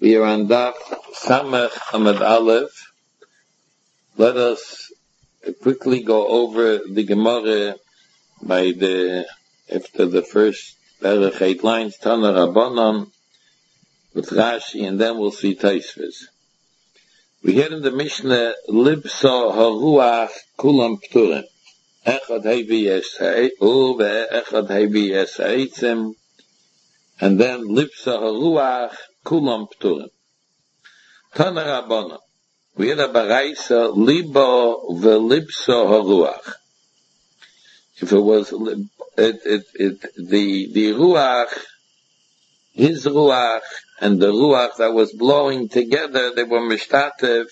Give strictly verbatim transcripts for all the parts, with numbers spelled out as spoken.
We are on Daf Samech Amud Aleph. Let us quickly go over the Gemara by the after the first Perech eight lines, Tana Rabbanon with Rashi, and then we'll see Tosfos. We hear in the Mishnah, Libso Haruach Kulam Pturim. Echad Hevi Yesai, Uve Echad Hevi Yesaitzim, and then Libso Haruach Kulam Pturim. Tana Rabbanon. We had a baraisa, Libo Velibso Haruach. If it was, it, it, it, the, the Ruach, his Ruach, and the Ruach that was blowing together, they were mishtatev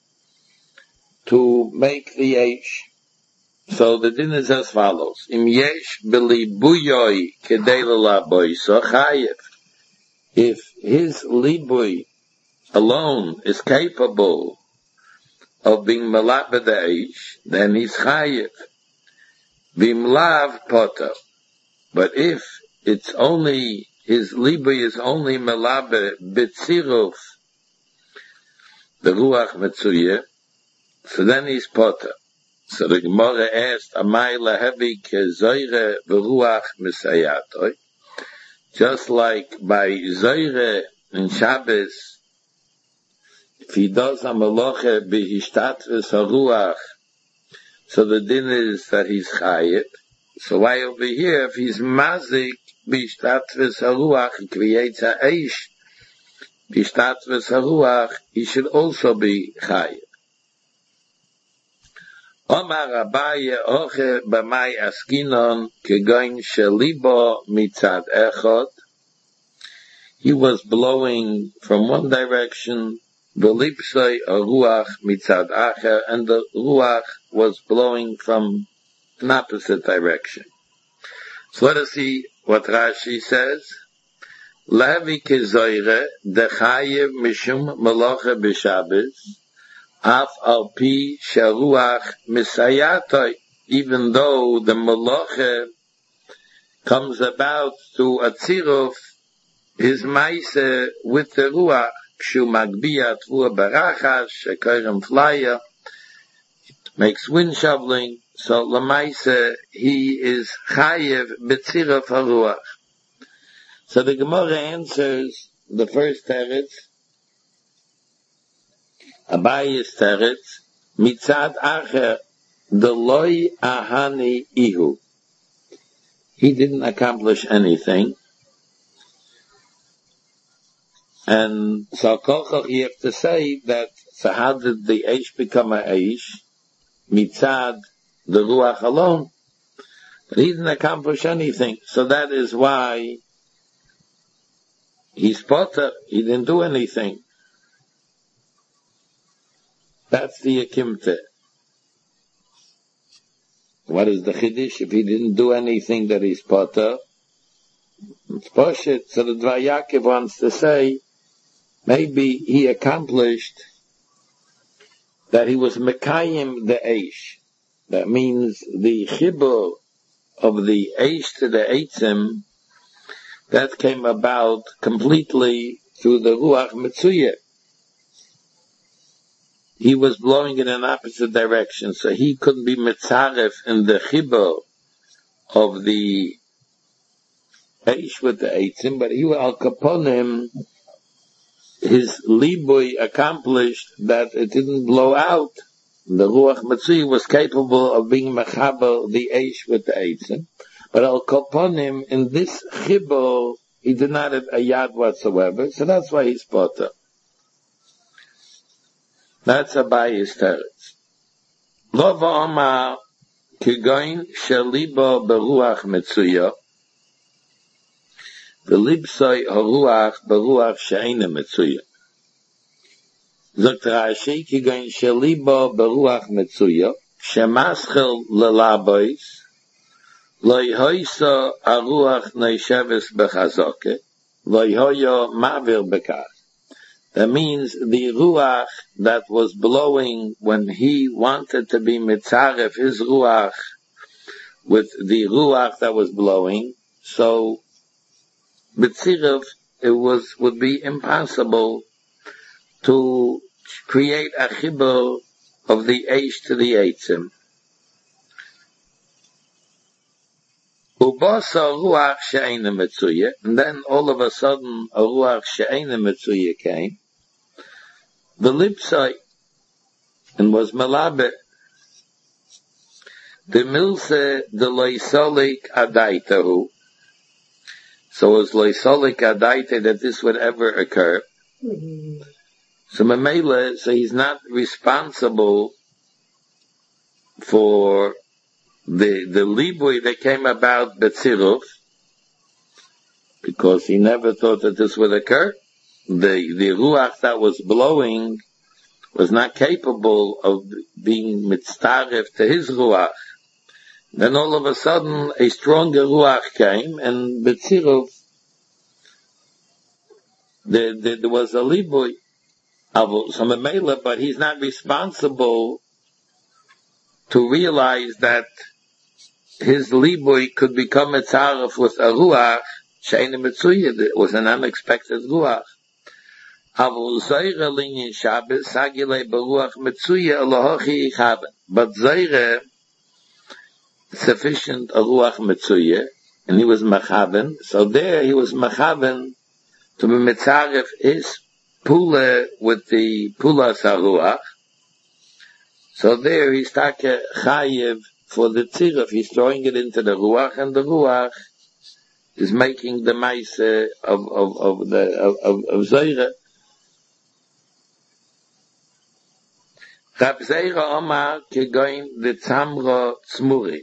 to make the Eish. So the din is as follows. Im yesh belibuyoi kedei lelaboy so chayev. If his libui alone is capable of being malab the Eish, then he's chayev. Bimlav potter. But if it's only, his libui is only malabe betziruf, the ruach metzuye, so then he's potter. So the Gemara asked, Amai lahevi kezoire v'ruach misayatoi. Just like by zoire in Shabbos, if he does a maloche b'hishtatvis haruach, so the din is that he's chayev. So why over here, if he's mazik b'hishtatvis haruach, he creates a eish b'hishtatvis haruach, he should also be chayev. Omar Abaye oche b'may askinon kegoin shelibo mitzad echod. He was blowing from one direction, v'lipsoi a ruach mitzad acher, and the ruach was blowing from an opposite direction. So let us see what Rashi says. Levi kezoire dechayev mishum meloche b'Shabbos. Af al pi sharuach misayatoi, even though the maloche comes about to atziruf his maise with the ruach, kshu magbiyat ruach barachas, shekoyrim flyer, makes wind shoveling, so lamaise he is chayev betziruf haruach. So the Gemara answers the first teretz, Abayis teretz, mitzad acher, the loy ahani ihu. He didn't accomplish anything. And so kolchach, you have to say that, so how did the Eish become a Eish? Mitzad, the Ruach alone. But he didn't accomplish anything. So that is why he's potter. He didn't do anything. That's the Akimte. What is the Chiddush? If he didn't do anything that he's potter, it's Poshet. So the Dvar Yaakov wants to say, maybe he accomplished that he was Mekayim the Eish. That means the Chibur of the Eish to the Eitzim, that came about completely through the Ruach Mitzuyeh. He was blowing in an opposite direction, so he couldn't be mitzaref in the chibur of the eish with the eitzim, but he was al kaponim, his libui accomplished that it didn't blow out. The ruach matzui was capable of being mechaber the eish with the eitzim, but al kaponim, in this chibur, he did not have a yad whatsoever, so that's why he's potter. That's Abayis teretz. Lo v'omar kigoin shelibo beruach metzuya v'libsoi haruach beruach she'ena metzuya. Zokt Rashi kigoin shelibo beruach metzuya shemaschel lelabois lo yhoiso haruach neisheves bechazoke lo yhoyo ma'avir bekach. That means the ruach that was blowing when he wanted to be mitzaref his ruach with the ruach that was blowing, so B'tziruf, it was, would be impossible to create a chibur of the Eish to the Eitzim. Ubasa ruach she'ena metzuya, and then all of a sudden a ruach she'ena metzuya came. The lipsai, and was malabe. The milse the loisolik adaitahu. So it was loisolik adaita that this would ever occur. Mm-hmm. So Mamela, so he's not responsible for the the libui that came about Betziruf, because he never thought that this would occur. The the ruach that was blowing was not capable of being mitztaref to his ruach. Then all of a sudden a stronger ruach came, and Betziruf there, there, there was a libui of some Mamela, but he's not responsible to realize that his libui could become a tzaref with a ruach she'ena metzuya. It was an unexpected ruach. Avol zayre linyan Shabbos sagile beruach metzuya alohochi ichaben. But zayre sufficient a ruach metzuya, and he was machaben. So there he was machaben to be mitzaref his pula with the pula saruach. So there he's take chayiv for the tziruf. He's throwing it into the ruach, and the ruach is making the maise of of of the of of, of zayre. Rab Zayra Omar kegoin the tzamra tzmuri.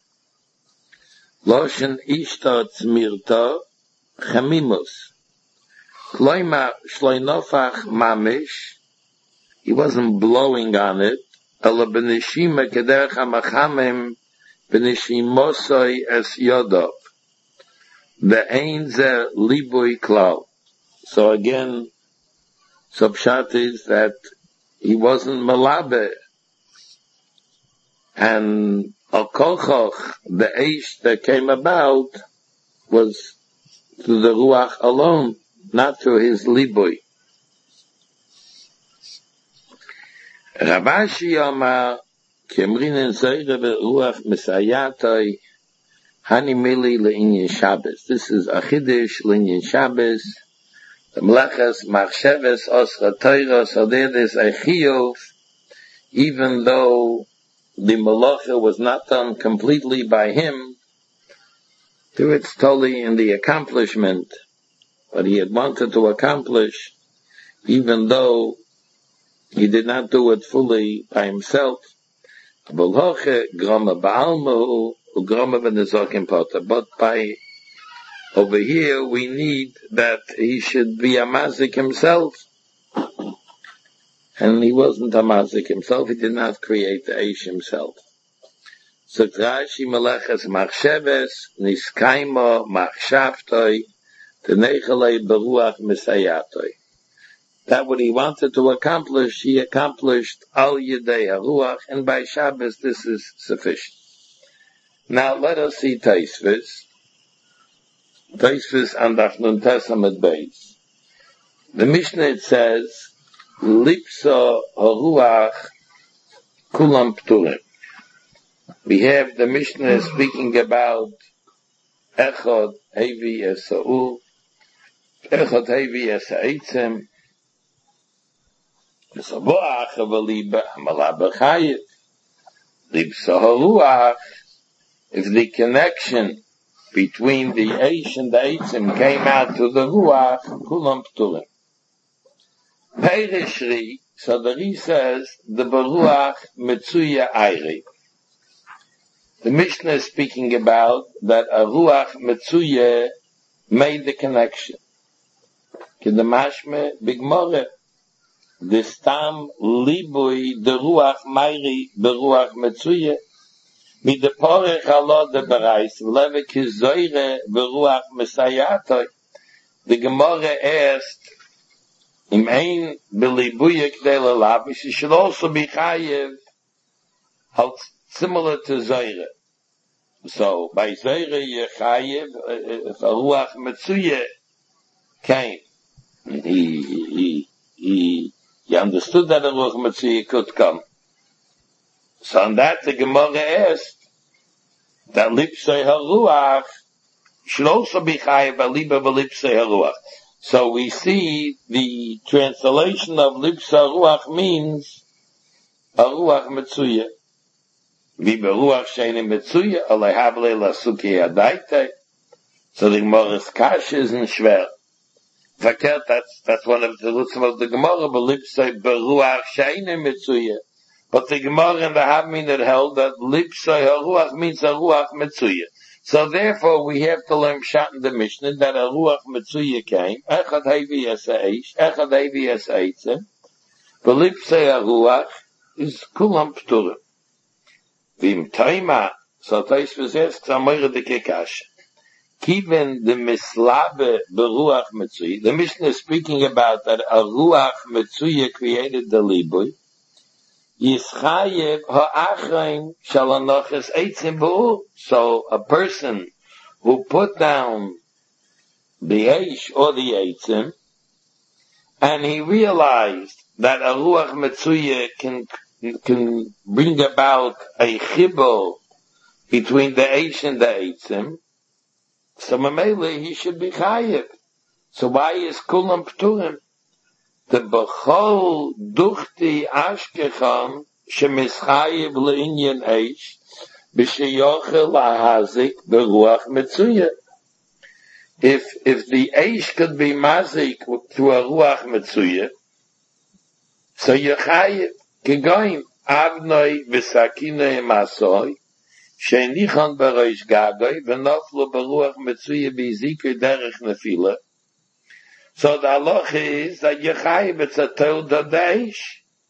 Loshen ishta tzmirta chamimus. Kloima shloinofach mamish. He wasn't blowing on it. Ala benishima kederech hamachamim benishimosoi es yodov. The ein ze libui klal. So again, so pshat is that he wasn't malabe, and al kolchoch, the eish that came about, was through the ruach alone, not through his libui. Rabashi Yomar kemrinen zayre beruach mesayatoi hani mili le'inyan Shabbos. This is a chiddush le'inyan Shabbos. The Melechas Machsheves Osra Torah, so there is a chiyuv, even though the Melacha was not done completely by him, through its totally in the accomplishment, but he had wanted to accomplish, even though he did not do it fully by himself. But by over here, we need that he should be a mazik himself. And he wasn't a mazik himself. He did not create the Eish himself. So Rashi Melechas Machsheves, Niskaimo, Machshavtoi, Tenechalei Beruach Misayatoi. That what he wanted to accomplish, he accomplished Al Yedei HaRuach, and by Shabbos this is sufficient. Now let us see Taisvis. Taisvis and Achnun Tesamet Beis. The Mishnah it says, Lipsa haruach kulam pturim. We have the Mishnah speaking about Echad Hevi Esau, Echad Hevi Esaitzim, Esaboach Avaliba Malaba Chayit. Lipsa haruach, if the connection between the Eish and the Eitzim came out to the Ruach, Kulam Pturim. Peirishri, so the Ri says, the Beruach Metzuya Ayri. The Mishnah is speaking about that a Ruach Metzuya made the connection. Kedamashme Bigmore, the Stam Libui, the Ruach Mayri, Beruach Metzuya, mit der Porech Allah der Bereis, leve kizoire beruach mesayatoi. The Gemara asked, im ein belibuye kdei lelav, she should also be chayiv, similar to zoire. So, by zoire ye chayiv, if a ruach metzuye came, he, he, he, understood that a Ruach Metzuya could come. So on that the Gemara asked that Lipsei HaRuach should also be Chayev Aliba B'Lipsei HaRuach. So we see the translation of Lipsei HaRuach means a Ruach Metzuya. Vibe Ruach Sheini Metzuya, Alei Havle Lasuki Adaite. So the Gemara's Kash isn't schwer. Verkehrt, that's, that's one of the roots of the Gemara, but Lipsei Beruach Sheini Metzuya. But the Gemara and the Havmin had held that Lipsei HaRuach means a Ruach Metzuya. So therefore we have to learn Pshat in the Mishnah that a Ruach Metzuya came, Echad Hevi Es Ha'esh, Echad Hevi Es Ha'etzem, but Lipsei HaRuach is Kulam Pturim. Vim Taima, so Taisvus asks, Amoyre de Kekash. Kiven the Mislabe Beruach Metzuya, the Mishnah is speaking about that a Ruach Metzuya created the Libui, Yischayev ha'achrein shalanoches eitzim b'ur. So a person who put down the eish or the eitzim, and he realized that a ruach metzuya can can bring about a chibur between the eish and the eitzim, so mamele he should be chayev. So why is kulam pturim? The bechol duchti ashkecham shemischayev leinyan eish b'sheyochel lahazik beruach metzuya. If if the eish could be mazik to a ruach metzuya, so you're chayev kegoyim avnoi v'sakinoi masoi sheinichon beroish gagoy v'noflo beruach metzuya b'zikui derech nefila. So the halach is that Yechayev, it's a told of the Eish.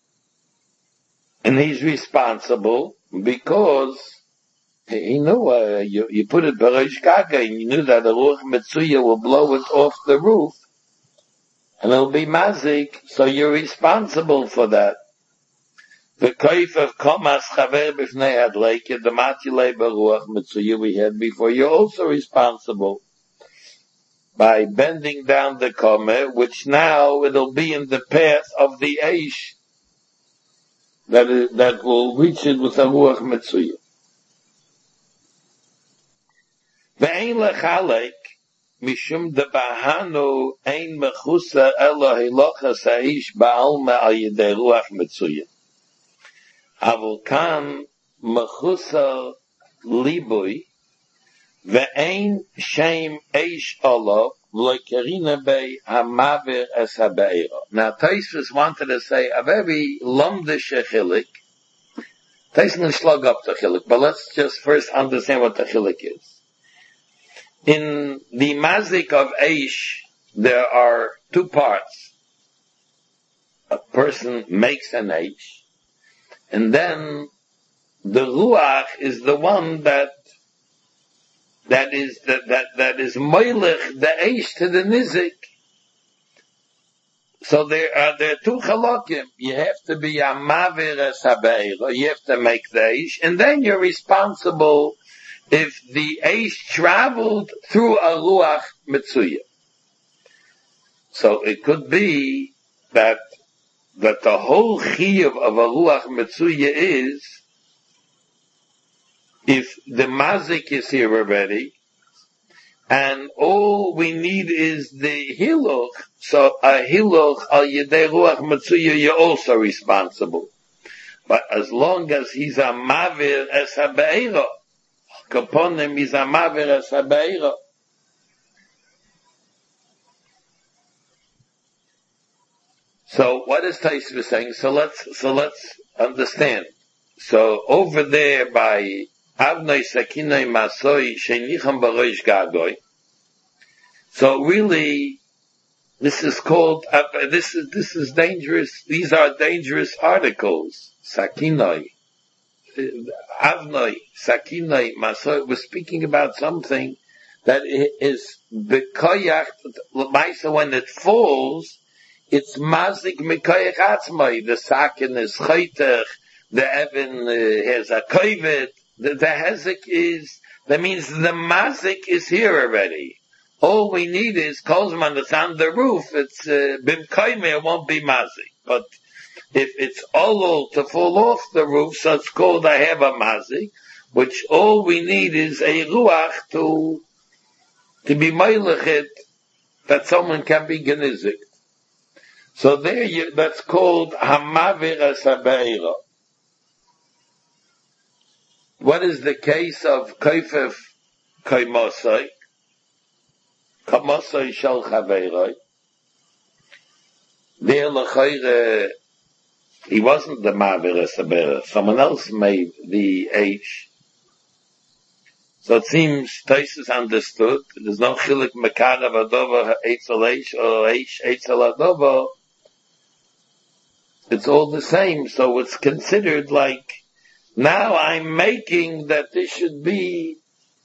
And he's responsible because he knew, uh, you, you put it Bereish Gaga, and you knew that the Ruach Metzuya will blow it off the roof, and it'll be mazik, so you're responsible for that. The Kaif of Komas Chaver B'fnei Adleik, the Matilei Beruach Metzuya we had before, you're also responsible by bending down the Komer, which now it'll be in the path of the Eish, that, is, that will reach it with a Ruach Metzuya. Ve'ein lechalek, mishum de bahanu ein mechusa elo hilochas haish ba'alma al yedei Ruach Metzuya. Avul kan mechusa libui, ve'ein shem eish olo v'loikerina bei hamaver es habeira. Now Taisvus wanted to say a very lumdish chilik. Taisvus slug up the chilik, but let's just first understand what the chilik is. In the mazik of eish, there are two parts. A person makes an eish, and then the ruach is the one that that is that that that is moilech the eish to the nizik. So there are there are two chalakim. You have to be a maver es habeira. You have to make the eish, and then you're responsible if the eish traveled through a ruach metzuya. So it could be that that the whole chiyuv of a ruach metzuya is if the mazik is here already, and all we need is the hiluch, so a hiluch al yedei ruach metzuya, you're also responsible. But as long as he's a mavir es habeira, kaponim is a mavir es habeira. So what is Taisvus saying? So let's so let's understand. So over there by Avnei Sakinoi Masoi Sheinicham Baroish Gagoy. So really, this is called uh, this is this is dangerous. These are dangerous articles. Sakinoi, Avnei Sakinoi Masoi. We're speaking about something that is bekoyach. Ma'isa when it falls, it's mazik mekoyach atzmai. The sakin is chaytech. The Evan uh, has a kovet. The, the hezek is, that means the mazik is here already. All we need is Kozman that's on the roof. It's, uh, bim koime, it won't be mazik. But if it's olol to fall off the roof, so it's called a heva mazik, which all we need is a ruach to, to be meilechit, that someone can be genizik. So there you, that's called hamavir asabeira. What is the case of kaifef kaimosai? Kamosai shal chaveiroi. There l'chayre, he wasn't the mavir asabeira. Someone else made the H. So it seems Taisus understood. There's no chilik mekara v'adova eitzel H or H eitzel adova. It's all the same. So it's considered like, now I'm making that this should be,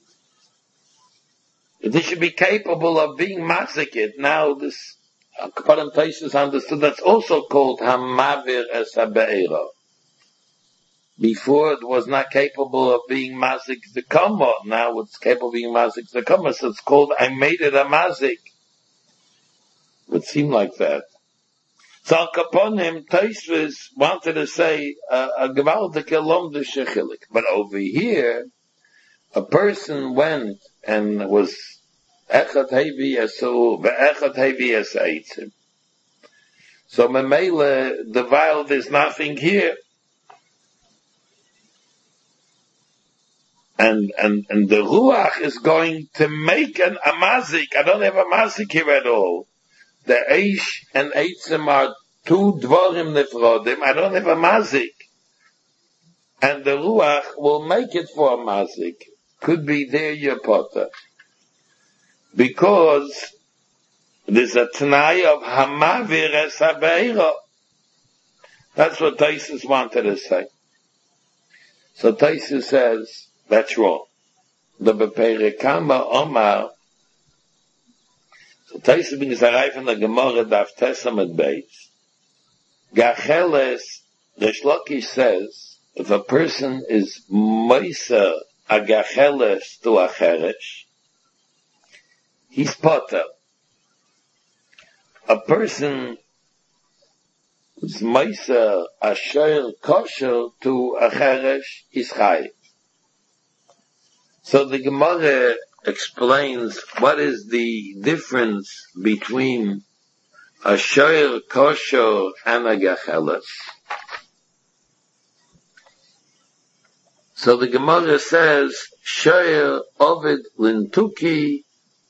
this should be capable of being masikit. Now this, Kapadim Taisus understood that's also called hamavir es habe'era. Before it was not capable of being mazik the kama. Now it's capable of being mazik the kama. So it's called, I made it a mazik. It would seem like that. So Al Kaponim, Taisvis wanted to say a gewaldige lomde shechilik. But over here, a person went and was echad hevi asu, ve'echad hevi asaitzim. So memele, the while there's nothing here. And, and, and the Ruach is going to make an amazik. I don't have a mazik here at all. The Eish and Eitzim are two dvorim nefrodim. I don't have a mazik. And the Ruach will make it for a mazik. Could be there your potter. Because there's a t'nai of hamavir es habeira. That's what Taisus wanted to say. So Taisus says, that's wrong. The Beperekama Omar, so Taisus brings a rai from the Gemara Daf Testament base. Gacheles, Resh Lakish says, if a person is Moisa a Gacheles to a Cheresh, he's potter. A person who's Moisa a Shoyer Kosher to a Cheresh is Chayiv. So the Gemara explains what is the difference between a shoyer kosher and a gacheles. So the Gemara says, shoyer ovid lintuki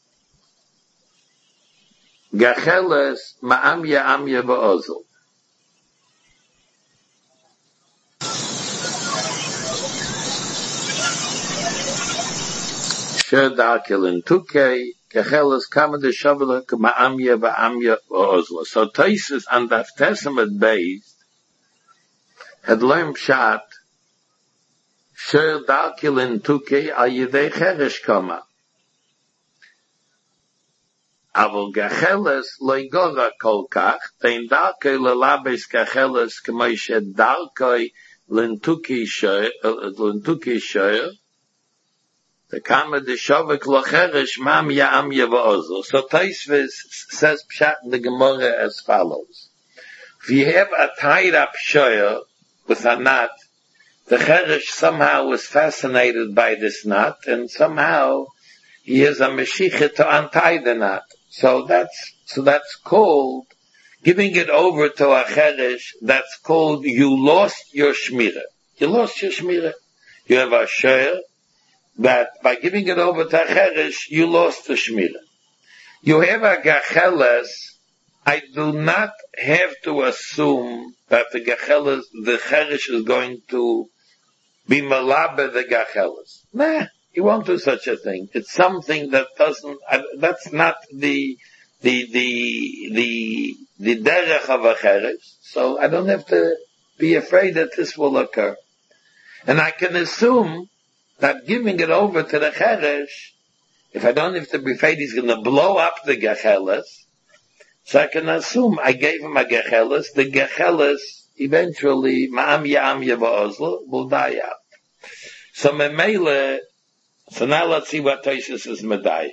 gacheles ma'amya amya ba'ozel. Dakel in Tukei, Kecheles Kamad Shavla Ma'amya Ba'amya Ozla. So Taisus and the Testament based had learned Pshat Sher Dakel in Tukei Al Yidei Cheresh Kama. Avol Gacheles Loigora Kolkach, Tein Dakel Lelabes Gacheles Kamaishe Dalkoi Lintuki Sher, Lintuki Sher, the Kama de Shavik Locheresh Mam Ya'am Yava'ozel. So Taisvis says Pshat in the Gemara as follows. If you have a tied up shoyer with a knot, the Cheresh somehow was fascinated by this knot, and somehow he has a Meshicha to untie the knot. So that's, so that's called, giving it over to a Cheresh, that's called, you lost your Shmira. You lost your Shmira. You have a shoyer, that by giving it over to a Cheresh, you lost the Shmira. You have a Gacheles, I do not have to assume that the Gacheles, the Cheresh is going to be Malabe the Gacheles. Nah, he won't do such a thing. It's something that doesn't, uh, that's not the, the, the, the, the derech of a Cheresh. So I don't have to be afraid that this will occur. And I can assume that giving it over to the Cheresh, if I don't have to be afraid he's going to blow up the Gacheles, so I can assume I gave him a Gacheles, the Gacheles eventually, Ma'am Ya'am Yava'ozla, will die out. So Memele, so now let's see what Taisus is Medayik.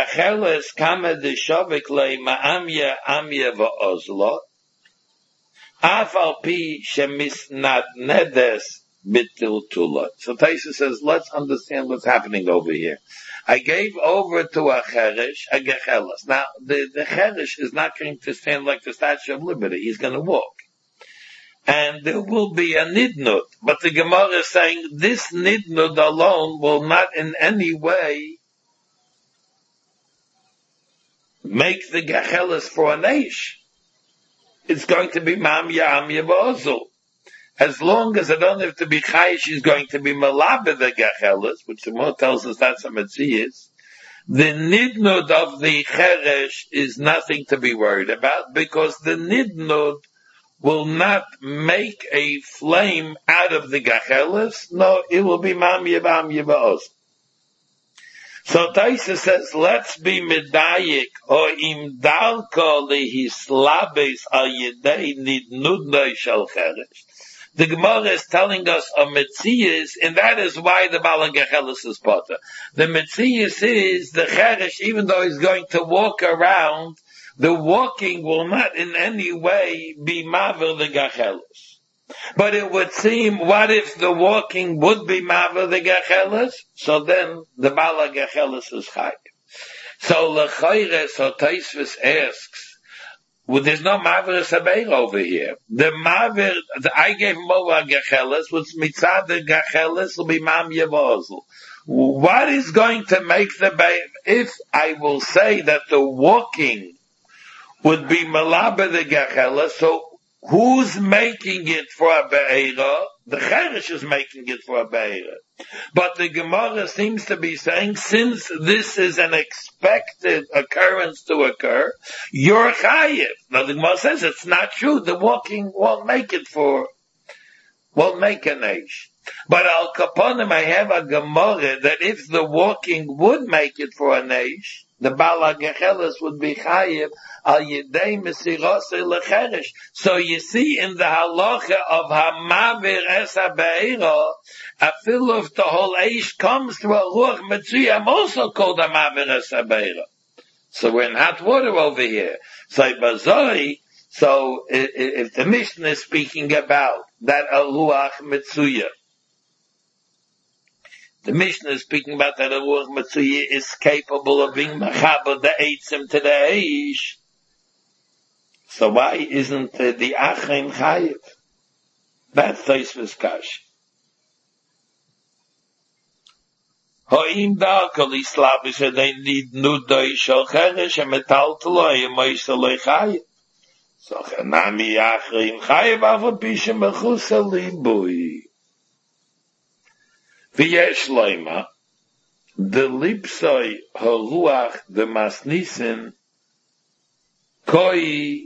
Gacheles kama de shavik le Ma'am Ya'am Yava'ozla, Afal pi shemisnadnedes bitiltula. So Taisa says, let's understand what's happening over here. I gave over to a cheresh, a gechelas. Now, the, the cheresh is not going to stand like the Statue of Liberty. He's going to walk. And there will be a nidnud. But the Gemara is saying this nidnud alone will not in any way make the gechelas for an eish. It's going to be mam yam yavozul. As long as I don't have to be chayish, she's going to be malabe the gechelas, which the Gemara tells us that's a metzias. The nidnud of the cheresh is nothing to be worried about, because the nidnud will not make a flame out of the gechelas. No, it will be mam yavam yavozul. So Taisa says, let's be medayik, or im dalko lehislabes al yedei nidnudnoi shel cheresh. The Gemara is telling us a metzias, and that is why the Bala Gechelas is potter. The metzias is the cheresh, even though he's going to walk around, the walking will not in any way be maver the gechelas. But it would seem, what if the walking would be maver the gechelas? So then the Bala Gechelas is chayk. So l'chayre, so Taisvis asks, well, there's no maver sabeir over here. The maver, I gave him over gechelas, which mitzad the gechelas will be mam yavozul. What is going to make the babe? If I will say that the walking would be malaber the gechelas, so who's making it for a be'era? The cheresh is making it for a be'era. But the Gemara seems to be saying, since this is an expected occurrence to occur, you're chayiv. Now the Gemara says it's not true. The walking won't make it for, won't make an eish. But al kaponim, I have a Gemara that if the walking would make it for an eish, the Bala Gechelas would be chayiv al yedei mesirose lecheresh. So you see in the halacha of hamaver es habeira, afilu if the whole eish comes to a ruach metzuyah, I'm also called hamaver es habeira. So we're in hot water over here. So bazoi, so if the Mishnah is speaking about that a ruach metzuyah, the Mishnah is speaking about that a ruach metzuyah is capable of being machaber the eitzim to the eish. So why isn't uh, the achim chayiv? That's Taisvis Kash. Ha'im da'akal islabish adei nidnudoi shel cheresh emetal teloi emoisaloi chayiv. So chanami achim chayiv afa pishem mechusa libui. V'yesh loima, the lipsoi haruach the masnisin koi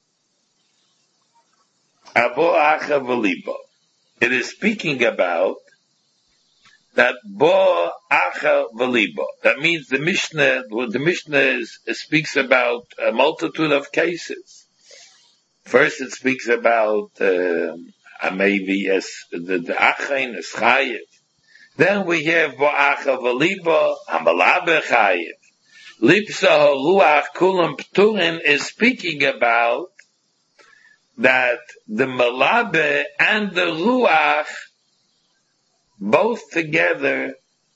abo acha v'libo. It is speaking about that bo acha v'libo. That means the Mishnah, the Mishnah is, it speaks about a multitude of cases. First it speaks about uh, maybe as the, the achain is chayiv. Then we have bo'acha v'libo, hamalabe chayiv. Lipsa ha'ruach kulam pturin is speaking about that the malabe and the ruach both together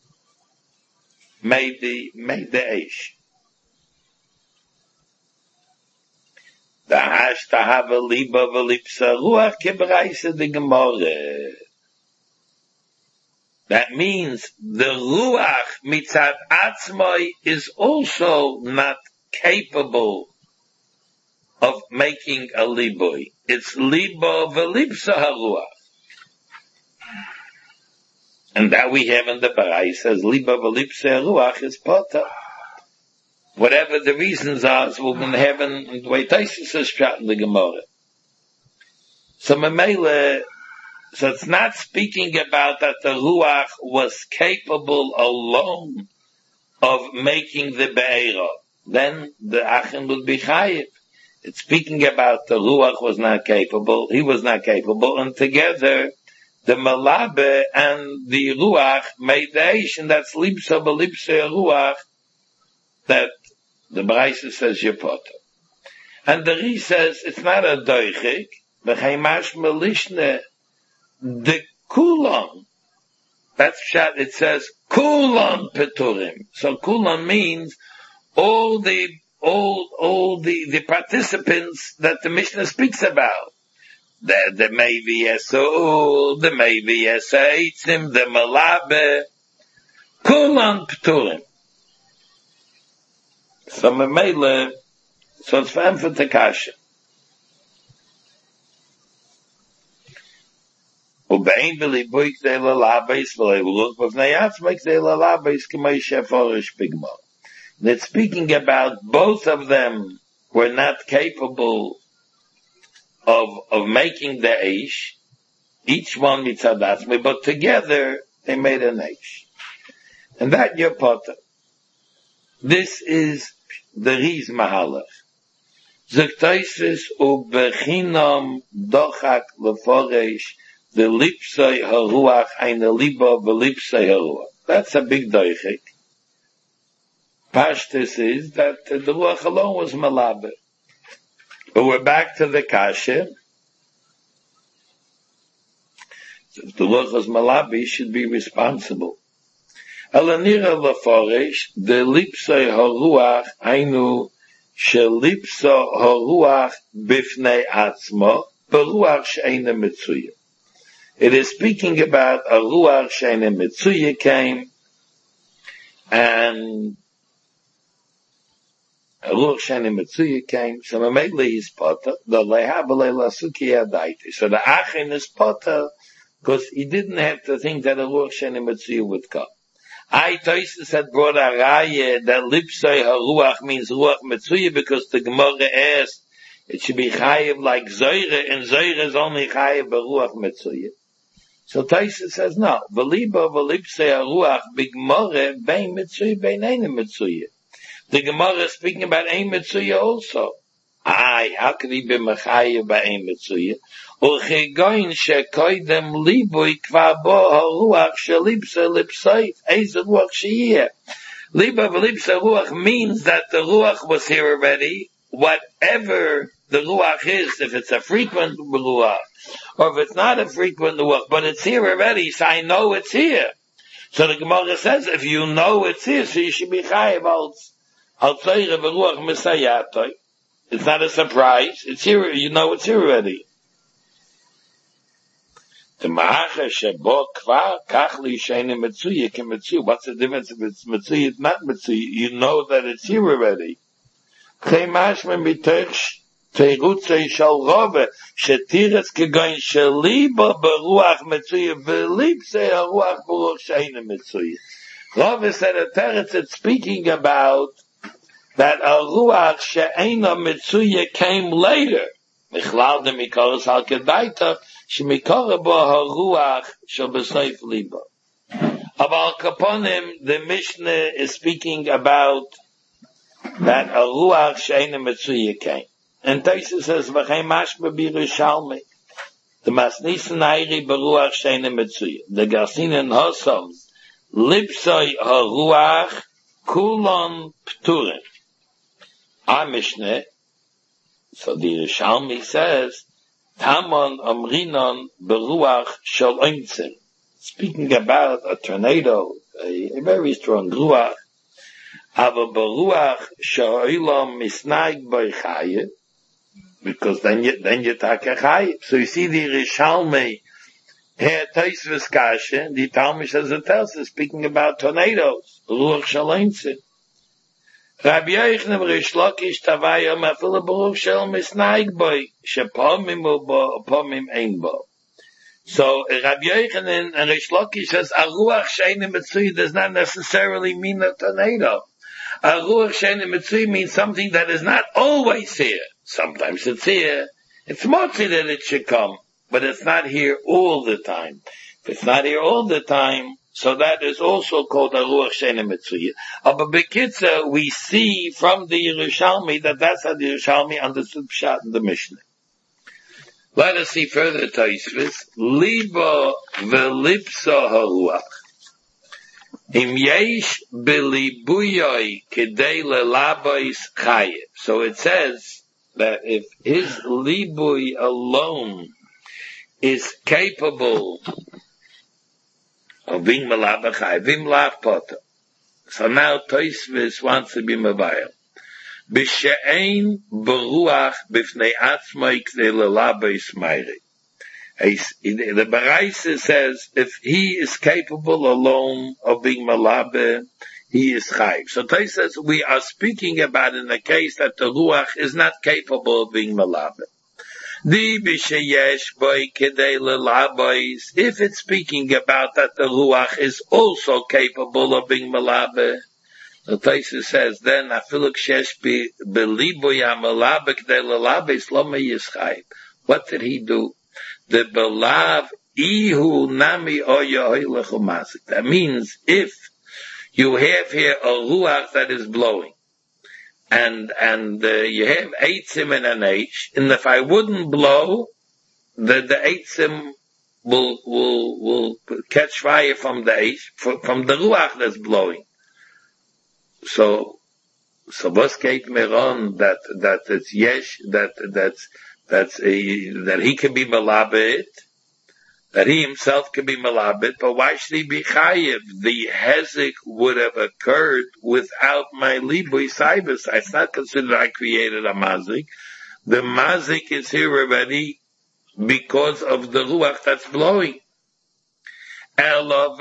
made the, made the eish. The hashtah v'libo v'lipsa ruach kibaraisa de gemore. That means the ruach mitzad atzmai is also not capable of making a liboi. It's libo v'lipsa haruach. And that we have in the Barai says libo v'lipsa haruach is potter. Whatever the reasons are, so we're going to have in the way Taisa says shot in the Gemara. So Mamela, so it's not speaking about that the Ruach was capable alone of making the Be'era. Then the Achim would be Chayiv. It's speaking about the Ruach was not capable, he was not capable, and together the Malabe and the Ruach made the Eish, and that's Lipsa B'Lipsa Ruach, that the Braisa says Yepoter. And the Ri says it's not a Doichik, B'chaymash melishne, the kulon. That's pshat. It says kulon peturim. So kulon means all the all all the the participants that the Mishnah speaks about. The the maybe esul, the maybe esaitzim, the malabe, kulon peturim. So memele, so it's fam for tekasha. Ubein beli boik de lalabes v'lei uluk b'vnei atzmek de lalabes k'may sheforish bigma. That speaking about both of them were not capable of of making the eish, each one mitzadatzme, but together they made an eish. And that your potter. This is the Riz Mahalach. Zuktoisis ubechinam dochak leforesh the lipsei haruach eine liba v'lipsei haruach. That's a big doichik. Pashtus is that the ruach alone was malabe. But we're back to the kasha. If the ruach was malabe, he should be responsible. Elanira leforesh the lipsei haruach eine shelipsa haruach bifnei atzma beruach she'ene mitzuya. It is speaking about a ruach she'ene mitzuya came, and a ruach she'ene mitzuya came. So immediately he's potter. The lehabale lasuki adaiti. So the achin is potter because he didn't have to think that a ruach she'ene mitzuya would come. I Tosis had brought a raya that lipsei haruach means ruach mitzuya because the Gemara asked it should be chayiv like zoyre, and zoyre is only chayiv beruach mitzuya. So Tosis says no. V'liba v'lipsei haruach b'gemara bein mitzuya bein ein mitzuya. The Gemara is speaking about ein mitzuya also. Aye, how could he be mechayiv by ein mitzuya? Uchegoin shekoidem libui kvar bo haruach shelipse lipseit eiz ruach sheyeh. Liba v'lipse ruach means that the ruach was here already. Whatever the ruach is, if it's a frequent ruach, or if it's not a frequent ruach, but it's here already, so I know it's here. So the Gemara says, if you know it's here, so you should be chayiv al tzayre v'ruach misayatoi. It's not a surprise. It's here. You know it's here already. The ma'acha shebo kvar kachli she'ene mitzuya kemitzuya. What's the difference if it's mitzuya? It's not mitzuya. You know that it's here already. Chemashme mitoch teirutzei shel rove shetiras kegoin sheliba beruach mitzuya v'lipsei haruach beruach she'ene mitzuya. Rove said a teretz it's speaking about that a ruach she'ena mitzuya came later. Michlal de mikoros hal kedaita shemikora bo haruach shel b'seif liba. Aval kaponim, the Mishnah is speaking about that a ruach she'ena mitzuya came. And Taisa says v'chein mashma b'Yerushalmi. The masnisin ha'iri beruach she'ena mitzuya. The garsinen hosam lipsoi haruach kulon pturim. Our Mishnah, so the Yerushalmi says, Tamon Amrinon Beruach Shel Oimtzim. Speaking about a tornado, a, a very strong Ruach, Ava Beruach Sha'olam Misnaig B'I Chayev, because then you, then you take a Chayev. So you see the Yerushalmi, here Tosfos Kasha, the Talmud says it tells us, speaking about tornadoes, Beruach Shel Oimtzim. Rabbi Yochanan Rish Lakish Tavayam Afil Baruch Shel Misnaig Boy Shepomim Bo Pomim Ein Bo. So Rabbi Yochanan and Rish Lakish says a ruach she'ena mitzuya does not necessarily mean a tornado. A ruach she'ena mitzuya means something that is not always here. Sometimes it's here. It's mostly that it should come, but it's not here all the time. If it's not here all the time, so that is also called a ruach she'ena mitzuya. But Bekitza, we see from the Yerushalmi that that's how the Yerushalmi understood Pshat in the Mishnah. Let us see further Tosfos. Liba v'lipsa haruach. Im yesh b'libuyoi kedei lelabais chayev. So it says that if his libui alone is capable of being malaba chayvim lav potter. So now Tosfos wants to be mavayel. B'she'ein beruach b'fnei atzmai k'dei lelabei smayri. The Baraisa says if he is capable alone of being malabe, he is chayv. So Tosfos says we are speaking about in the case that the ruach is not capable of being malabe. Di b'sheyesh boy k'dei lelabeis. If it's speaking about that the ruach is also capable of being malabe, the Tosfos says then afiluk shesh b'liboy hamalabe k'dei lelabeis loma yischayv. What did he do? The belav ihu nami oyohilechu mazik. That means if you have here a ruach that is blowing, and and uh, you have eitzim and an eish, and if I wouldn't blow, the the eitzim will will will catch fire from the eish, from the ruach that's blowing. So so what's Kate Meron that that it's yesh that that's that's a that he can be malabit, that he himself can be malabit, but why should he be chayiv? The hezek would have occurred without my libui saibus. It's not considered I created a mazik. The mazik is here already because of the ruach that's blowing. So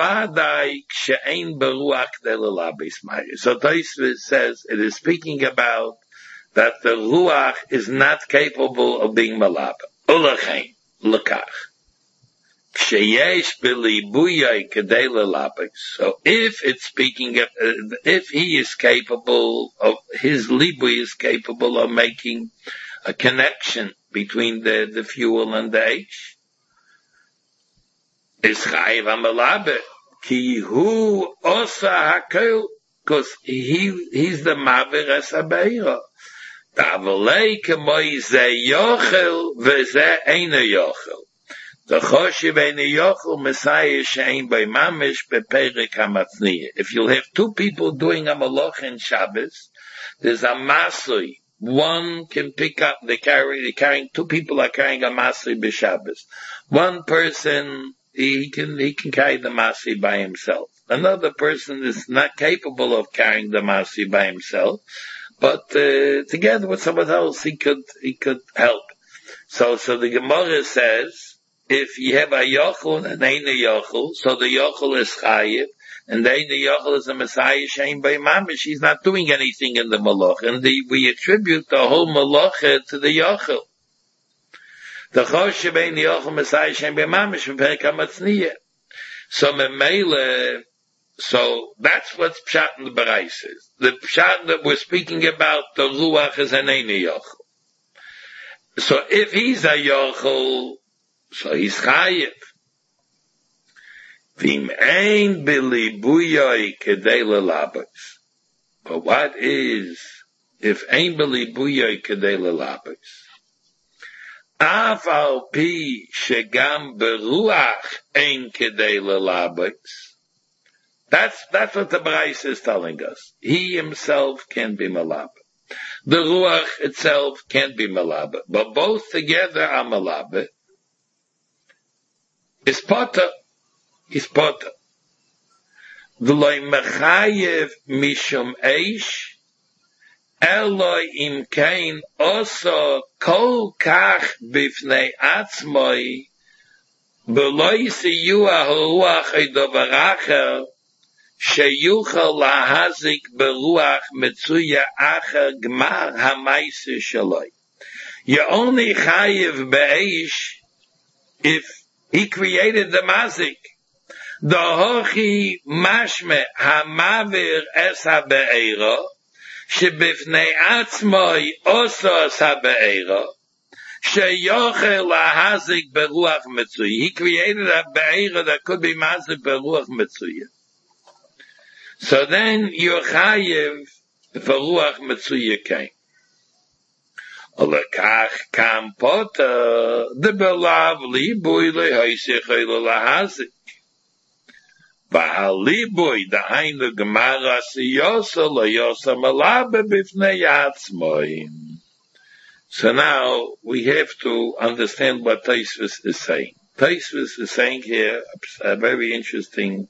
Tosfos says it is speaking about that the ruach is not capable of being malab. Ulachain, lekach. Ksheyesh b'libuyai kedei lelabek. So if it's speaking of, uh, if he is capable of, his libui is capable of making a connection between the, the fuel and the H, is chayiv hamalabe. Ki hu osa hakel, because he, he's the mavir es habeira. Tavalei kemoi ze yochel veze eina yochel. The choshev eina yochel Messiah shein by mamish beperek hamatzniya. If you'll have two people doing a malach in Shabbos, there's a masui. One can pick up, they carry, they carrying, two people are carrying a masui b'Shabbos. One person, he can, he can carry the masui by himself. Another person is not capable of carrying the masui by himself. But uh, together with someone else, he could he could help. So so the Gemara says, if you have a yochel and ein yochel, so the yochel is chayiv, and the ein yochel is a Messiah shein by mamish. He's not doing anything in the malach, and the, we attribute the whole malach to the yochel. The choshev ein yochel Messiah shein by mamish beperek hamatzniya. So memele. So that's what's pshat in the Baraisa is. The pshat that we're speaking about, the ruach is an ein yochel. So if he's a yochel, so he's chayiv. V'im ein b'libuyai kedei lelabos. But what is if ein b'libuyai kedei lelabos? Af al pi shegam beruach ein kedei lelabos. That's, that's what the Baraisa is telling us. He himself can be malab. The ruach itself can be malab. But both together are malab. Is potter. Is potter. V'loi mechayev mishum eish. Eloi im kein oso kol kach bifnei atzmoi. V'loi siyu ha-ruach eidovaracher. Sheyuchal lahazik beruach metzuya acher gmar hamaise shaloi. You only chayiv be'eish if he created the mazik. The hochi mashme hamavir es habe'era shebifnei atzmoi oso es habe'era sheyochel lahazik beruach metzuya. He created a be'era that could be mazik beruach metzuya. So then you're chayiv for ruach metzuya came. Olekach kam potter the belav libui lehoisich lahazik. V'hal libui dahain the gemara siyosa leyosa malabe bifnei atzmoim. So now we have to understand what Tosfos is saying. Tosfos is saying here a very interesting,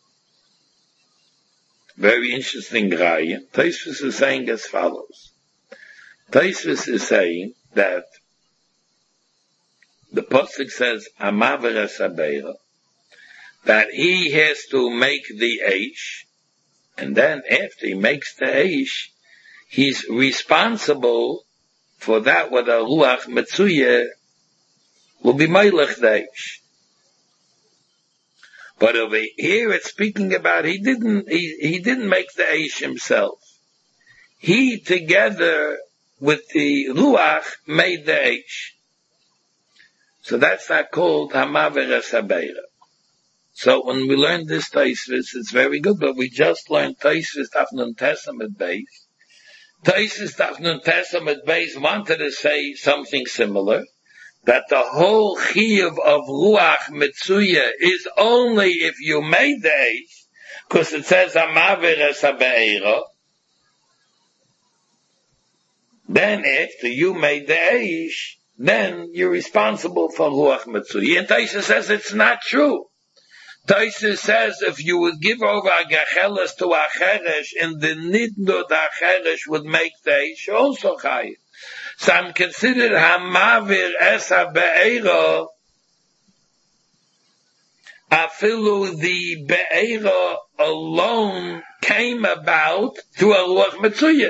very interesting raya. Tosfos is saying as follows. Tosfos is saying that the pasuk says Amaver Sabeira, that he has to make the eish, and then after he makes the eish, he's responsible for that what a ruach metzuye will be meilech the eish. But over here it's speaking about he didn't he, he didn't make the eish himself. He together with the ruach made the eish. So that's not called Hamaver Sabeira. So when we learn this Tosfos, it's very good, but we just learned Tosfos Daf Nun Testament base. Tosfos Daf Nun Testament base wanted to say something similar, that the whole chiyuv of Ruach Metzuya is only if you made the eish, because it says Hamaver Sabeira. Then after you made the eish, then you're responsible for Ruach Metzuya. And Tosfos says it's not true. Tosfos says if you would give over a gacheles to a cheresh, and the nidno the cheresh would make the eish also chayiv. So I'm considered hamavir esa be'era, afilu the be'era alone came about through a Ruach Metzuya.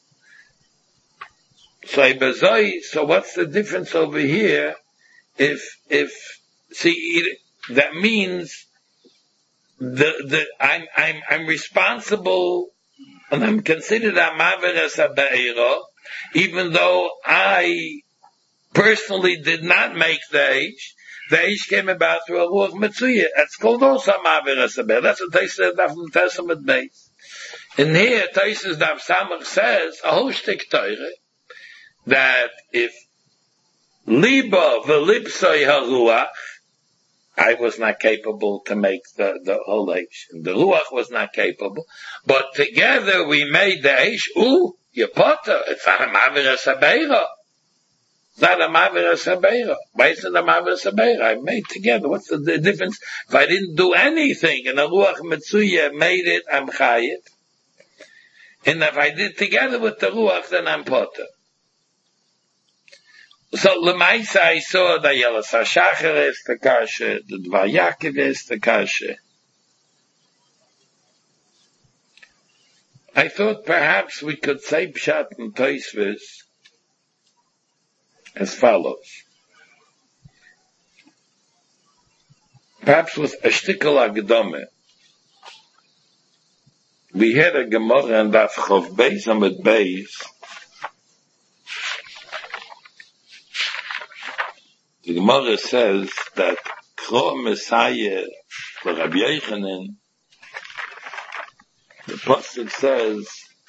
So, so what's the difference over here? If, if, see, that means the, the, I'm, I'm, I'm responsible, and I'm considered a maver as a be'era, even though I personally did not make the eish. The eish came about through a Ruach Metzuya. That's called also maver as a be'era. That's what they said in the Testament base. And here, Tosfos Daf Samach says, a whole shtik Torah, that if liba v'lipsoi haruach, I was not capable to make the, the whole eish. The ruach was not capable, but together we made the eish. Ooh, you potter. It's not a maver sabeira. It's not a maver sabeira. Why is it a maver sabeira? I made together. What's the, the difference? If I didn't do anything and the ruach metzuya made it, I'm chayiv. And if I did together with the ruach, then I'm potter. So, Lemaisa, I saw the Yelas HaShachar is the Kasha, the Dvar Yaakov is the Kasha. I thought perhaps we could say Pshat and Tosfos as follows. Perhaps with a shtickle Agdome. We had a Gemara and Daf Chov Beis Amud Beis. The Gemara says that Kro Messiah for Rabbi Yochanan, the pasuk says,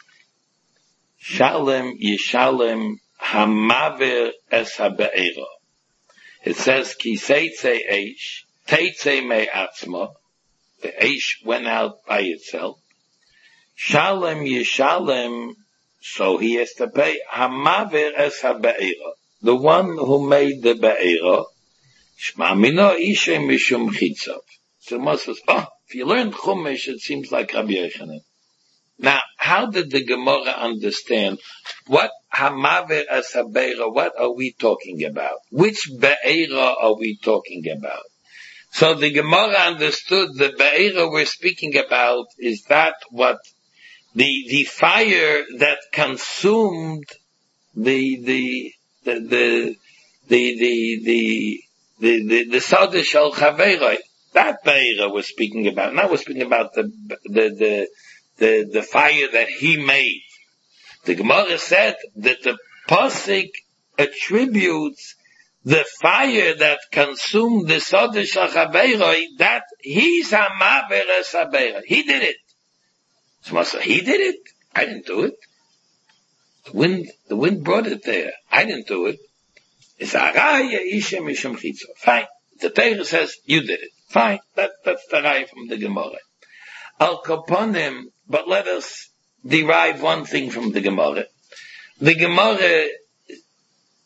Shalem Yishalem Hamaver Es HaBe'era. It says, Ki Seitze Eish, Teitze Me Atzma, the Eish went out by itself. Shalem Yishalem, so he has to pay Hamaver Es HaBe'era. The one who made the Be'era, Shma Mino Ishe Mishum Chitzav. So Moses, oh, if you learn Chumash, it seems like Rabbi Yochanan. Now, how did the Gemara understand what Hamaver as Be'era, what are we talking about? Which Be'era are we talking about? So the Gemara understood the Be'era we're speaking about is that what the, the fire that consumed the, the, The the the the the the the Sada Shel Chaveroi, that Be'era was speaking about. Now we're speaking about the the the the the fire that he made. The Gemara said that the pasuk attributes the fire that consumed the Sada Shel Chaveroi, that he's Hamaver Es HaBe'era. He did it. So he did it. I didn't do it. The wind, the wind brought it there. I didn't do it. It's araya isha mishum chitzo. Fine. The Torah says you did it. Fine. That, that's the raya from the Gemara. Al kaponim, but let us derive one thing from the Gemara. The Gemara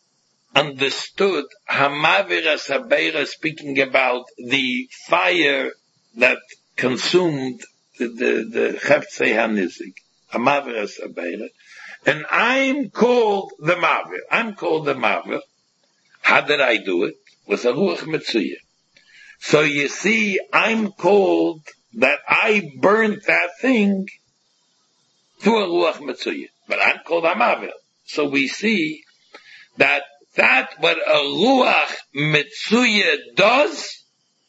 understood Hamaviras Habeira speaking about the fire that consumed the the Cheftzei Hanizik, Hamaviras Habeira, and I'm called the Mavir. I'm called the Mavir. How did I do it? With a Ruach Metzuya. So you see, I'm called that I burnt that thing through a Ruach Metzuya. But I'm called a Mavir. So we see that that what a Ruach Metzuya does,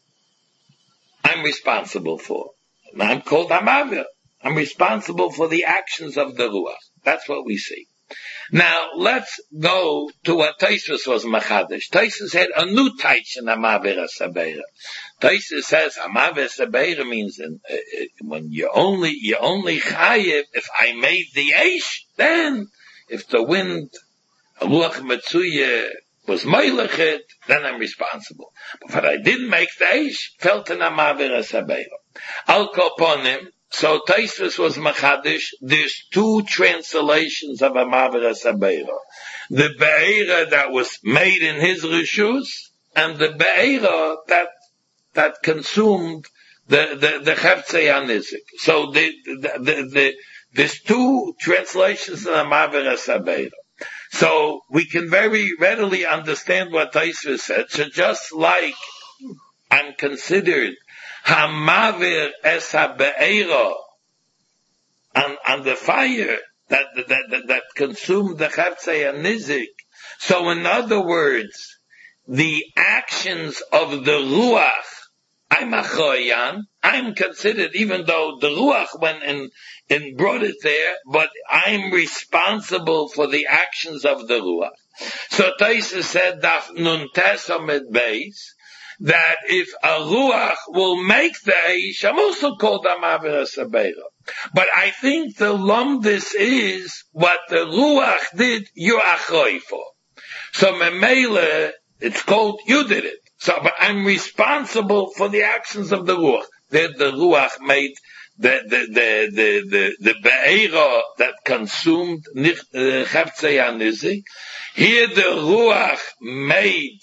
I'm responsible for. And I'm called a Mavir. I'm responsible for the actions of the Ruach. That's what we see. Now, let's go to what Taisus was Machadish. Taisus had a new taich in Hamavir Sabeira. Taisus says Hamavir Sabeira means in, uh, when you only, you only chayiv, if I made the eish, then if the wind, Ruach Metzuya, was Meilechet, then I'm responsible. But if I didn't make the eish, felt in Hamavir Sabeira. Al Koponim, so Taisus was Machadish. There's two translations of Hamavir Sabeira. The Be'era that was made in his Rishus, and the Be'era that, that consumed the, the, the Cheftzei Hanizik. So the, the, the, the, there's two translations of Hamavir Sabeira. So we can very readily understand what Taisus said. So just like I'm considered Hamavir es habe'era, and, and the fire that, that, that, that consumed the Cheftzei Hanizik. So in other words, the actions of the Ruach, I'm a choyan, I'm considered, even though the Ruach went and, and brought it there, but I'm responsible for the actions of the Ruach. So Taisus said, Daf nun tes amid beis, that if a Ruach will make the Eish, I'm also called Hamavir Sabeira. But I think the Lumdis is what the Ruach did, you're Achroi for. So Memele, it's called, you did it. So, but I'm responsible for the actions of the Ruach. That the Ruach made the, the, the, the, the, the Be'era that consumed Cheftzei Hanizik. Here the Ruach made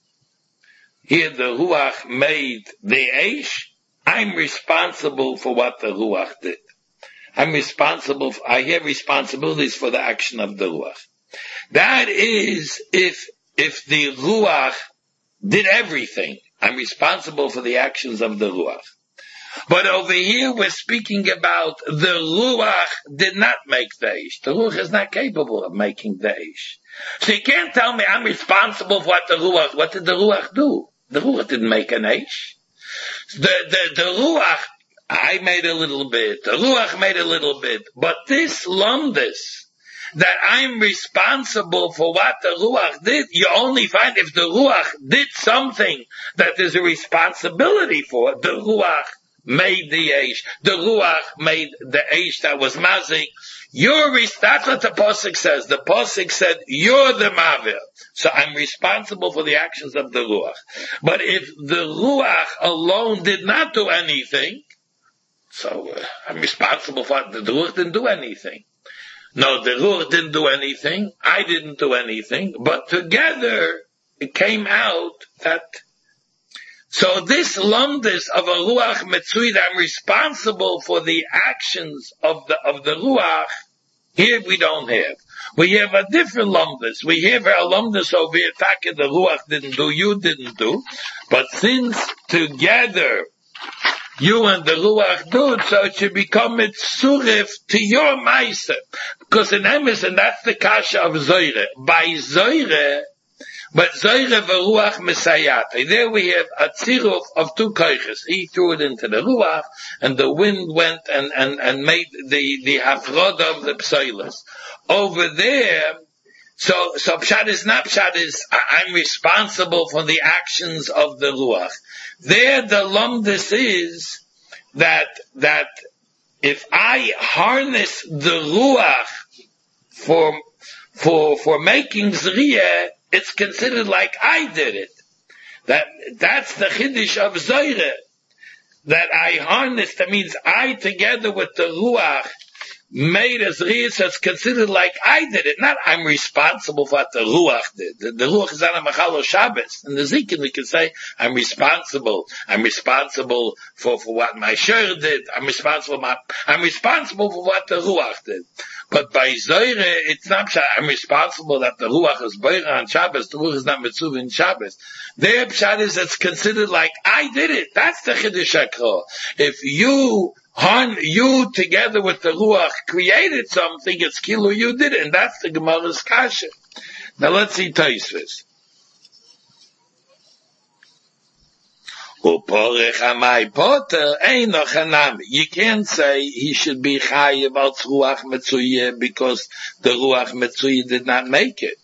Here the Ruach made the Eish. I'm responsible for what the Ruach did. I'm responsible, for, I have responsibilities for the action of the Ruach. That is, if, if the Ruach did everything, I'm responsible for the actions of the Ruach. But over here we're speaking about the Ruach did not make the Eish. The Ruach is not capable of making the Eish. So you can't tell me I'm responsible for what the Ruach, what did the Ruach do? The Ruach didn't make an Eish. The, the, the Ruach, I made a little bit. The Ruach made a little bit. But this Lumdis, that I'm responsible for what the Ruach did, you only find if the Ruach did something that there's a responsibility for. The Ruach made the Eish. The Ruach made the Eish that was Mazik. You're, that's what the Pasuk says. The Pasuk said, you're the Mavir. So I'm responsible for the actions of the Ruach. But if the Ruach alone did not do anything, so uh, I'm responsible for it. The Ruach didn't do anything. No, the Ruach didn't do anything. I didn't do anything. But together, it came out that so this lumdis of a Ruach Metzuya, I'm responsible for the actions of the, of the Ruach, here we don't have. We have a different lumdis. We have a lumdis over here, Taka, the Ruach didn't do, you didn't do. But since together, you and the Ruach do it, so it should become mitzurif to your Maisa. Because in Emerson, that's the kasha of Zoyre. By Zoyre, but Zoyre v'Ruach Mesayate. There we have a tziruf of two koiches. He threw it into the Ruach, and the wind went and, and, and made the, the hafroda of the psoilas. Over there, so, so Pshat is not Pshat is, I'm responsible for the actions of the Ruach. There the lumdis is that, that if I harness the Ruach for, for, for making Zriyah, it's considered like I did it. That, that's the Chiddush of Zoyre. That I harnessed, that means I together with the Ruach made as Riyas, it's considered like I did it, not I'm responsible for what the Ruach did. The, the Ruach is on a Machalo Shabbos. In the Zikin, we can say, I'm responsible. I'm responsible for, for what my Shur did. I'm responsible, my, I'm responsible for what the Ruach did. But by Zoyre, it's not, I'm responsible that the Ruach is Boira on Shabbos, the Ruach is not Mitzvah in Shabbos. Their Pshat is it's considered like I did it. That's the Chiddush HaKro. If you, Han, you together with the Ruach created something, it's Kilu, you did it, and that's the Gemara's Kasha. Now let's see Tosfos. You can't say he should be Chayiv al Ruach Metzuye because the Ruach Metzuye did not make it.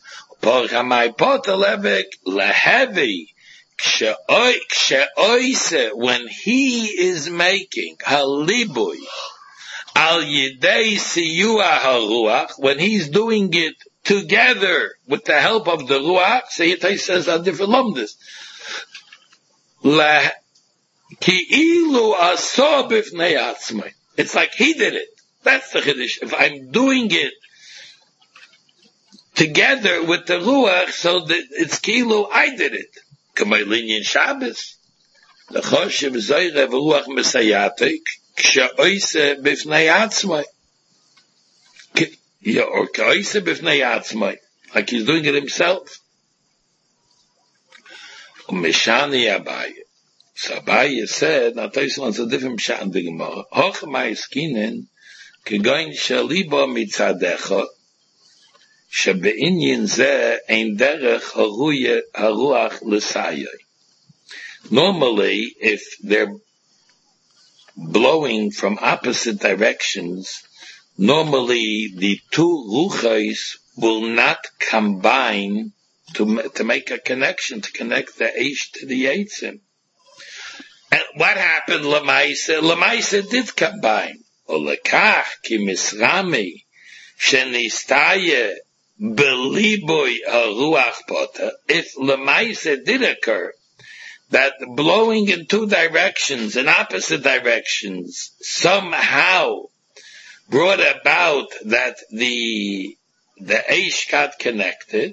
When he is making Halibui al Yidei Siyua HaRuach, when he's doing it together with the help of the Ruach, so he says a different lumdus. It's like he did it. That's the Chiddush. If I'm doing it together with the Ruach, so that it's Kilu, I did it. K'maylin Shabbos. L'choshev Zoyre v'Ruach Mesayatik k'sha'oise b'fnei atzmai. Or k'oise b'fnei atzmai. Like he's doing it himself. Mishani Abaye. So Abaye said, now Tosfos wants a different pshat in the Gemara. Hoch ma'eskinen kegoin shalibo mitzadecha shebe'inyin zeh ein derech haruach l'sayoi. Normally, if they're blowing from opposite directions, normally the two ruchos will not combine to to make a connection, to connect the Eish to the Eitzim. And what happened, Lamaisa? Lamaisa did combine. Olekach ki misrami shenistaye beliboy haruach pota. If Lamaisa did occur, that blowing in two directions, in opposite directions, somehow brought about that the the Eish got connected,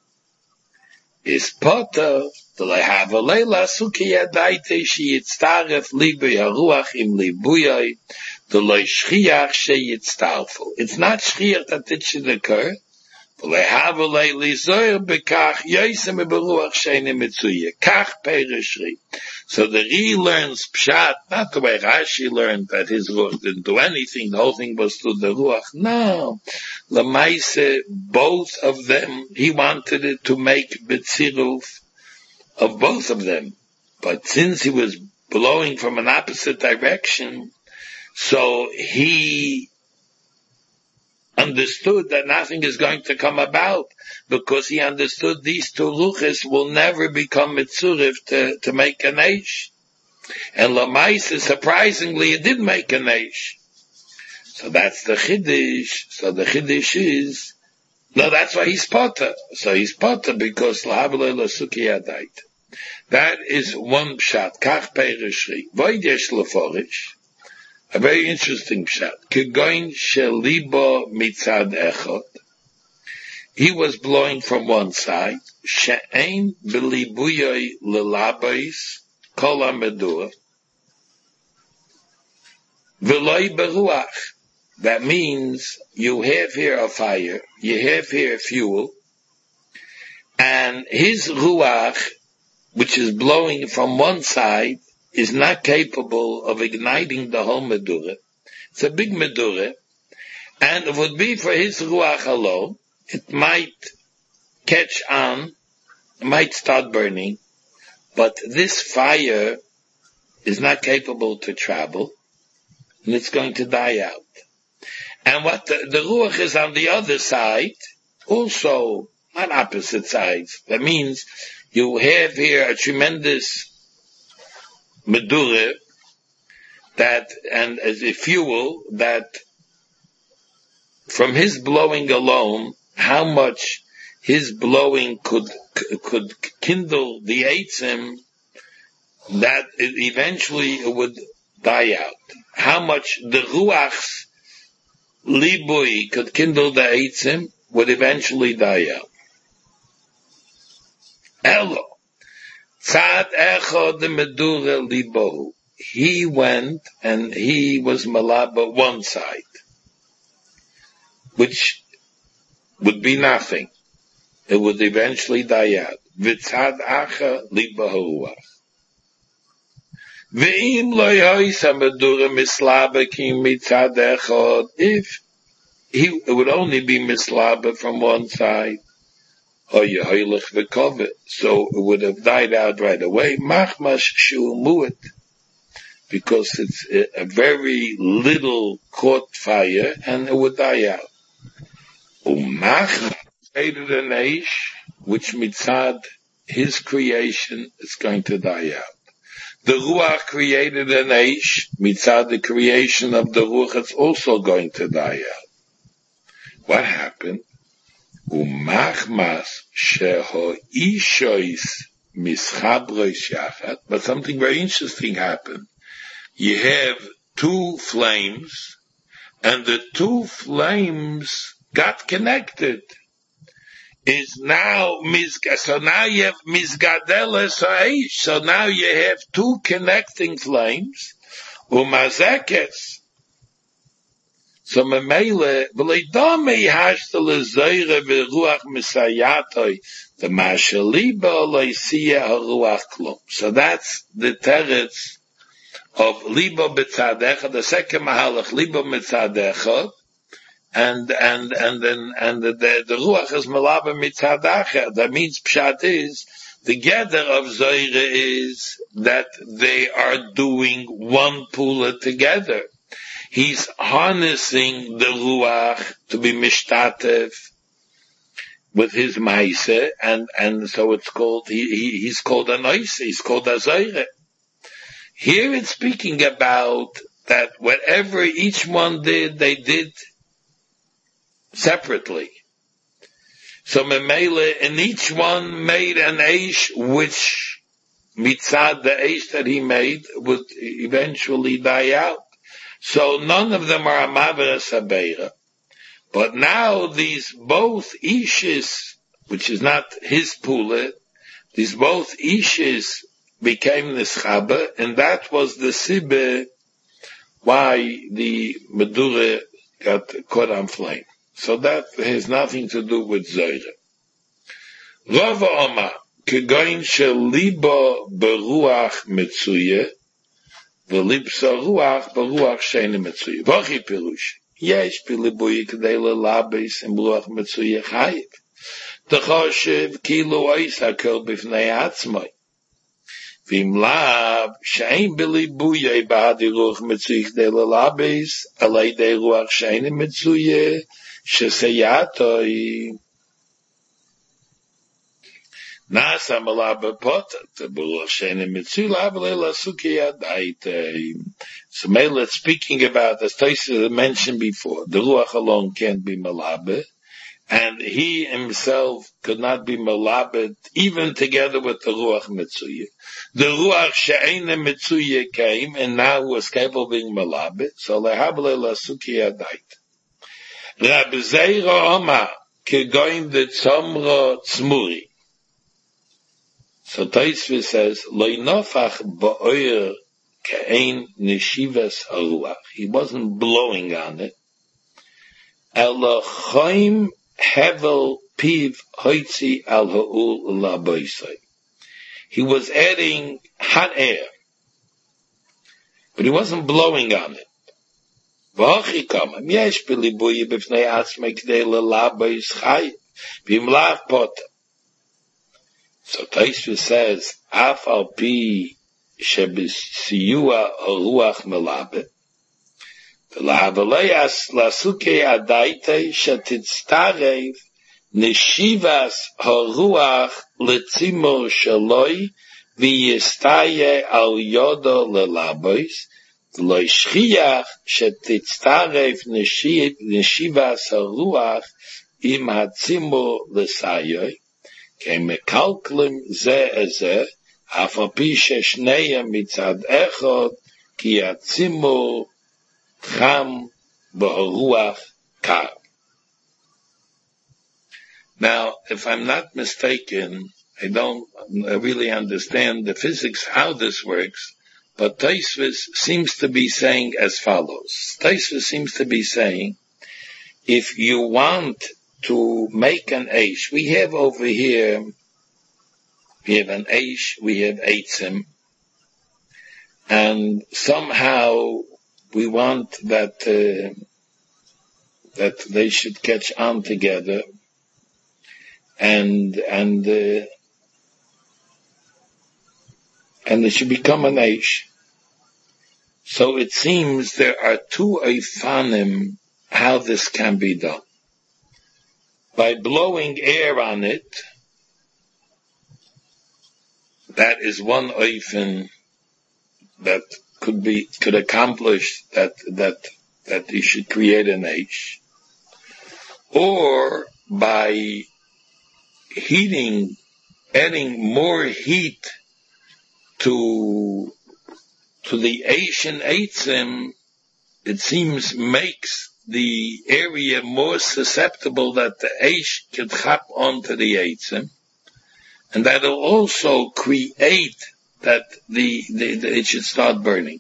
is pota the lehava leila sukiya daite she yitztaref libi haruach im libuyai the loy shchiach she yitztarfu. It's not shchiach that it should occur. The lehava leili zoyer bekach yoisem beruach sheine mitzuye kach perishri. So the Ri learns pshat, not the way Rashi learned that his ruach didn't do anything. The whole thing was through the ruach. No, lemaise both of them. He wanted it to make betziruf of both of them, but since he was blowing from an opposite direction, so he understood that nothing is going to come about, because he understood these two ruches will never become mitzurif to, to make an eish. And Lamaisa, surprisingly, it did make an eish. So that's the chiddush. So the chiddush is, no, that's why he's potter. So he's potter because l'havle l'suki adait. That is one pshat. Kach perishri. Void yesh leforish. A very interesting pshat. Kegoin shelibo mitzad echot. He was blowing from one side. She'ein belibuyoy lelabais kol hamedua. V'loi beruach. That means you have here a fire, you have here fuel, and his ruach, which is blowing from one side, is not capable of igniting the whole medurah. It's a big medurah, and it would be for his ruach alone. It might catch on, it might start burning, but this fire is not capable to travel, and it's going to die out. And what the, the ruach is on the other side, also on opposite sides. That means you have here a tremendous medurah that, and as a fuel that, from his blowing alone, how much his blowing could could kindle the eitzim, that it eventually it would die out. How much the ruach's libui could kindle the eitzim would eventually die out. Elo. Tzad echad medura libohu. He went and he was malaba one side, which would be nothing. It would eventually die out. V'tzad acha libohu ruach. V'im lo yoisa medura mislaba ki mitzad echad. If he it would only be mislaba from one side, or yeholich v'kovet, so it would have died out right away. Machmas shu mu'et, because it's a, a very little caught fire, and it would die out. Umachmas created an eish, which mitzad his creation is going to die out. The Ruach created an eish, mitzad the creation of the Ruach, it's also going to die out. What happened? Umachmas sheho ishois mischabrois yachat. But something very interesting happened. You have two flames, and the two flames got connected. Is now mizga. So now you have mizgadeles ha'eish. So now you have two connecting flames. Umazekes. So memele v'leidamei hashta lezeire v'ruach misayatoi the mashaliba leisiya haruach klum. So that's the teretz of liba b'tzadecha. The second mahalach liba b'tzadecha. And, and, and then, and the, the, the Ruach is Malaba Mitzadacha. That means Pshat is, the gather of Zohar is that they are doing one pula together. He's harnessing the Ruach to be Mishtatev with his Maise, and, and so it's called, he, he, he's called a Noise, he's called a Zohar. Here it's speaking about that whatever each one did, they did separately. So Memele, and each one made an eish, which mitzad the eish that he made would eventually die out. So none of them are Amavera Sabeira. But now these both ishes, which is not his pula, these both ishes became Nischaba, and that was the sibbe why the Medura got caught on flame. So that has nothing to do with Zohar. Rav Omar, kegoin sheliba beruach metzuye, velibsa ruach beruach sheine metzuye. Vachi pirush. Yesh pilibuye k'dei lelabes in beruach metzuye chayiv. T'choshev kilo ois hakel b'fnei atzmai. V'im lav shein bilibuye ba'adi ruach metzuye k'dei lelabes, alei dei ruach sheine metzuye, Sheseyatoi Nasa Malaba Potat Beruach Sheine Mitzula Avlela Sukiya Daite. So Mela speaking about, as Taisa mentioned before, the Ruach alone can't be Malaba, and he himself could not be Malaba even together with the Ruach Mitzuya. The Ruach Sheine Mitzuya came and now was capable of being Malaba, so Lehavlela Sukiya Daite. Rabbi Zeira Omar, kegoin de tzomra tzmuri. So Taisvi says, Lo nofach ba'oyer ke'ein neshivas haruach. He wasn't blowing on it. Ela choim hevel piv hoitzi al ha'ul laboisai. He was adding hot air, but he wasn't blowing on it. V'achi kamam, yesh bilibuyi b'fnei atzmei k'dei lelabois chayiv, v'im lav pota. So Taisva says, af al pi shebisiyua haruach melabe, v'lahavaleyas lasukei adaite shetitztarev neshivas haruach letzimor shaloi v'yistaye al yodo lelabois, lo shchiach shetitztarev neshivas haruach im hatzimor lesayoy, כמקלקלים זה איזה, אף על פי ששניהם מצד אחד, כי הצימור חם ברוח Kar. Now, if I'm not mistaken, I don't really understand the physics, how this works, but Tosfos seems to be saying as follows. Tosfos seems to be saying, if you want to make an eish, we have over here, we have an eish, we have eitzim, and somehow we want that uh, that they should catch on together, and and uh, and it should become an eish. So it seems there are two eifanim how this can be done. By blowing air on it, that is one eifin that could be could accomplish that that that you should create an eish, or by heating, adding more heat to to the eish and eitzim, it seems makes the area more susceptible that the eish could chap onto the eitzim, and that'll also create that the, the, the it should start burning.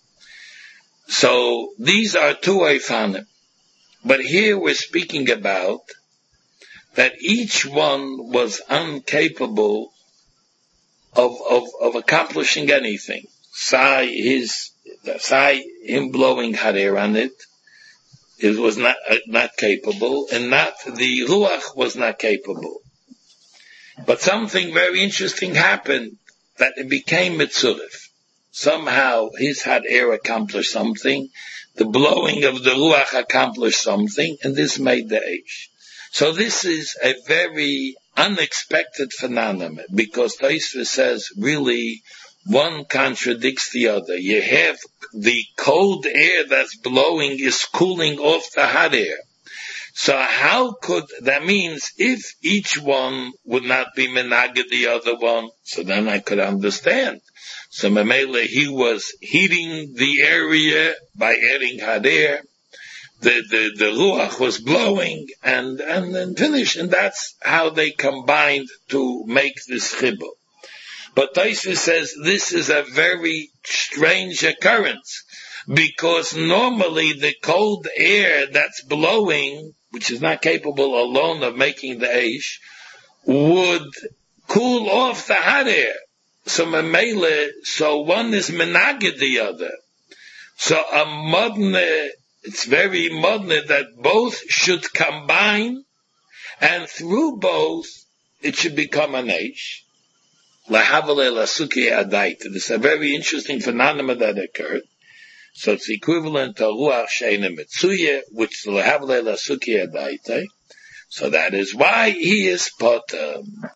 So these are two eifanim, but here we're speaking about that each one was incapable of of, of accomplishing anything. Say his, say him blowing hot air on it, it was not uh, not capable, and not the ruach was not capable. But something very interesting happened, that it became mitzurif. Somehow his hot air accomplished something, the blowing of the ruach accomplished something, and this made the eish. So this is a very unexpected phenomenon, because Tosfos says really one contradicts the other. You have the cold air that's blowing is cooling off the hot air. So how could, that means if each one would not be menaged the other one, so then I could understand. So Mamela, he was heating the area by adding hot air. The, the, the ruach was blowing and, and then finished. And that's how they combined to make this chibur. But Tosfos says this is a very strange occurrence, because normally the cold air that's blowing, which is not capable alone of making the eish, would cool off the hot air. So memele, so one is menaged the other. So a modne, it's very modne that both should combine, and through both it should become an eish. This is a very interesting phenomenon that occurred. So it's equivalent to ruach sheina mitzuye, which lahavle la suki adaite. So that is why he is potem.